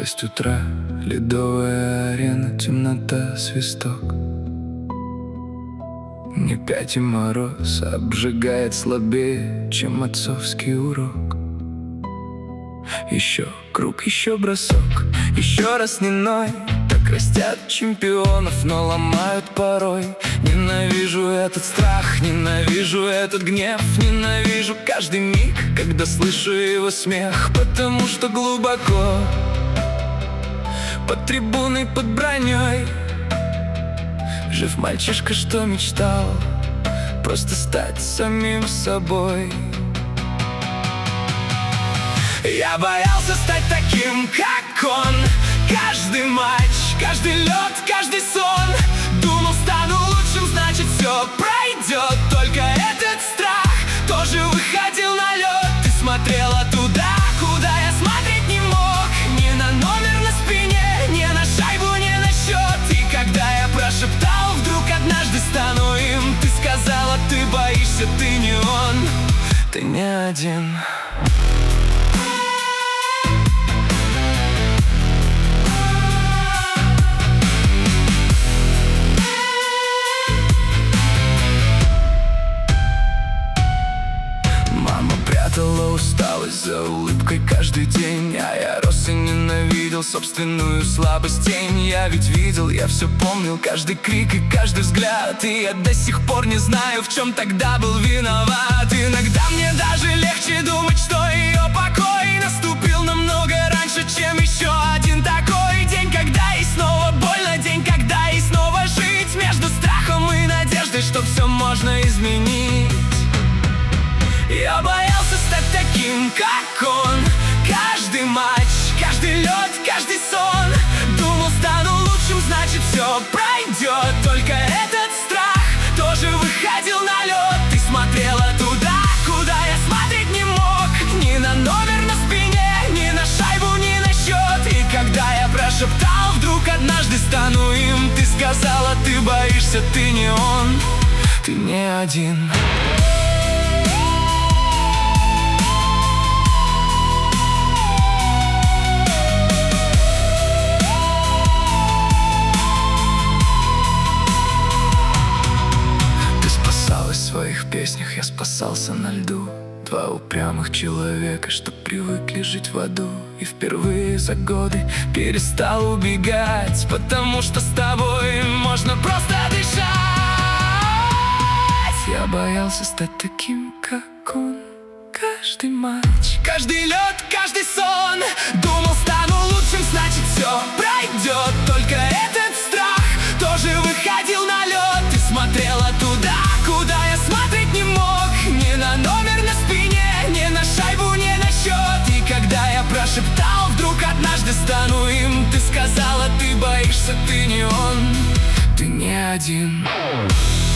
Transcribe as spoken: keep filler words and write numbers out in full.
Шесть утра, ледовая арена, темнота, свисток. Не пять и мороз обжигает слабее, чем отцовский урок. Еще круг, еще бросок, еще раз не ной. Так растят чемпионов, но ломают порой. Ненавижу этот страх, ненавижу этот гнев. Ненавижу каждый миг, когда слышу его смех. Потому что глубоко под трибуной, под броней жив мальчишка, что мечтал просто стать самим собой. Я боялся стать таким, как он. Каждый матч, каждый лед, каждый сон. Думал, стану лучшим, значит все пройдет. Только этот страх тоже выходил на лед. Ты смотрела туда, куда я смотреть не мог. Ни на номер на спине, ни на шайбу, ни на счет. И когда я прошептал, вдруг однажды стану им, ты сказала, ты боишься, ты не он, ты не один. Прятала усталость за улыбкой каждый день, а я рос и ненавидел собственную слабость, тень. Я ведь видел, я все помнил, каждый крик и каждый взгляд. И я до сих пор не знаю, в чем тогда был виноват. Иногда мне даже легче думать, что ее покой наступил намного раньше, чем еще один такой день, когда ей снова больно, день, когда ей снова жить между страхом и надеждой, что все можно изменить. Я боялся стать таким, как он. Каждый матч, каждый лед, каждый сон. Думал, стану лучшим, значит все пройдет. Только этот страх тоже выходил на лед. Ты смотрела туда, куда я смотреть не мог. Ни на номер на спине, ни на шайбу, ни на счет. И когда я прошептал, вдруг однажды стану им, ты сказала, ты боишься, ты не он, ты не один. В своих песнях я спасался на льду. Два упрямых человека, что привыкли жить в аду. И впервые за годы перестал убегать, потому что с тобой можно просто дышать. Я боялся стать таким, как он. Каждый матч, каждый лед, каждый сон. Думал, стану лучшим, значит все пройдет. Только этот страх тоже выходил на лед. Ты смотрела туда, куда я смотреть не мог. Ни на номер на спине, ни на шайбу, ни на счет. И когда я прошептал, вдруг однажды стану им, ты сказала, ты боишься, ты не он, ты не один.